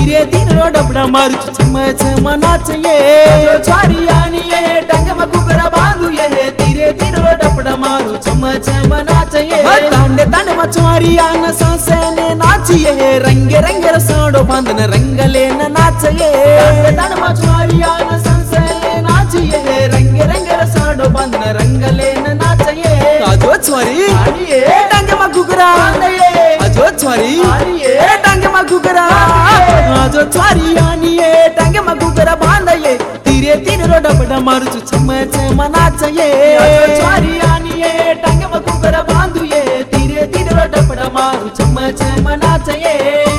धीरे धीरे डबडा मारू छम छम नाच ये छारी आनी ये टांगे में घुघरा बांधू ये धीरे धीरे डबडा मारू छम छम नाच ये तांडे तांडे मछुआरी आन सांसे ने नाच ये रंगे रंगे रसाड़ो बांधन रंगले न नाच ये तांडे तांडे मछुआरी आन सांसे ने नाच ये रंगे रंगे रसाड़ो बांधन रंगले न नाच ये आजो छुआरी टांगे में घुघरा आजो छुआरी टांगे में घुघरा आजो छुआरी आनी ये टांगे में घुघरा बांध ये धीरे धीरे डबडा मारू छम छम नाच ये आजो छुआरी आनी ये टांगे में घुघरा बांधू ये धीरे धीरे डबडा मारू छम छम नाच ये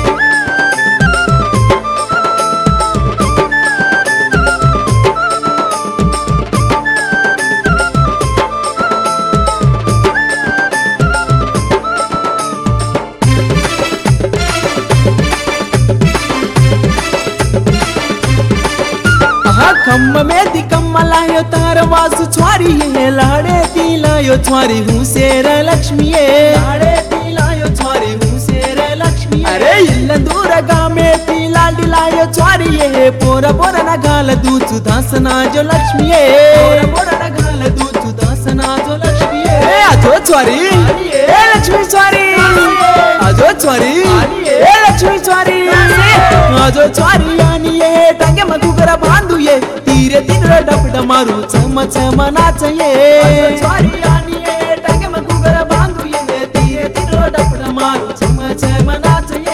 कम में दी कम लायो तार वासु छुआरी ये लाड़े ती लायो छुआरी हूँ शेर लक्ष्मी ये लाड़े ती लायो छुआरी हूँ शेर लक्ष्मी अरे इल्ल दूर गामे ती लाडी लायो छुआरी ये पोरा पोरा ना गाल दूचु दासना जो लक्ष्मी ये पोरा पोरा ना गाल दूचु दासना जो लक्ष्मी ये आजो छुआरी ए लक्ष्मी छुआरी आजो छुआरी ए लक्ष्मी छुआरी आजो छुआरी आनी ये टांगे में घुघरा बांधू ये धीरे धीरे डबडा मारू छम छम नाच ये छुआरी आनी ये टांगे में घुघरा बांधू ये धीरे धीरे डबडा मारू छम छम नाच ये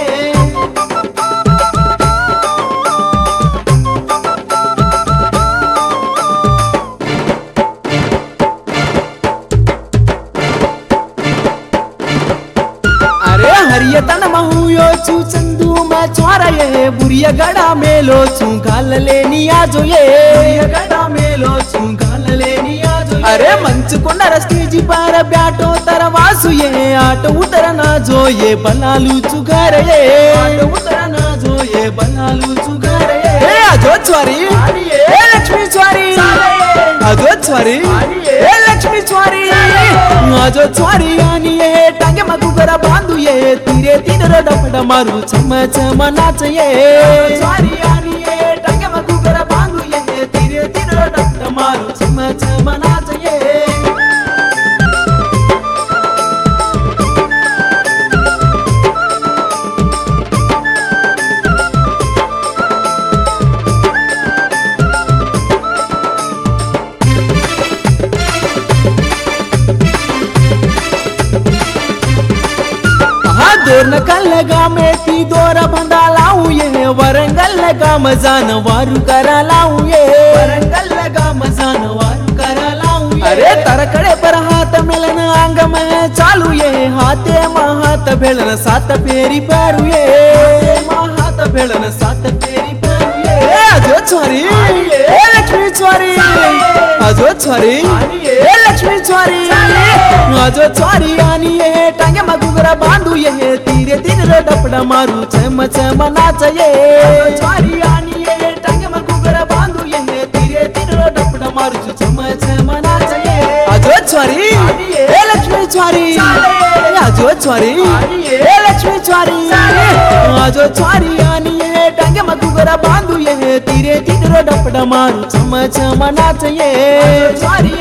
हरिया तन महूयो चू चंदू मैं छुआरा ये बुरिया गड़ा मेलो चू गाल लेनी आजो ये बुरिया गड़ा मेलो चू गाल लेनी आजो अरे मंच कोंडा स्टेजी पर ब्याटो तरवासु ये आट उतर ना जो ये बलालू चुगार ये आट उतर ना जो ये बलालू चुगार ये आजो छुआरी ए लक्ष्मी छुआरी आजो छुआरी ए लक्ष्मी छुआरी आजो छुआरी आनी ये टांगे में घुघरा बांधू ये धीरे धीरे डबडा मारू छम छम नाच ये छुआरी आनी ये टांगे में घुघरा बांधू ये धीरे धीरे डबडा मारू छम छम नाच ये दोर नकल लगा में ती दोरा बंधा लाऊं ये वरंगल लगा मजान वारू करा लाऊं ये वरंगल लगा मजान वारू करा लाऊं अरे तरकड़े पर हाथ मिलन आंग में चालू ये हाथे मा हाथ भेलन सात पेरी पारू ये हाथ भेलन सात पेरी पारू ये आजो छुआरी ए लक्ष्मी छुआरी आजो छुआरी ए लक्ष्मी छुआरी आजो छुआरी आनी ये टांगे में घुघरा बांधू ये धीरे धीरे डबडा मारू छम छम नाच ये छुआरी आनी ये टांगे में घुघरा बांधू ये धीरे धीरे डबडा मारू छम छम नाच ये आजो छुआरी ए लक्ष्मी छुआरी आजो छुआरी ए लक्ष्मी छुआरी आजो छुआरी आनी ये टांगे में घुघरा बांधू ये धीरे धीरे डबडा मारू छम छम नाच ये छुआरी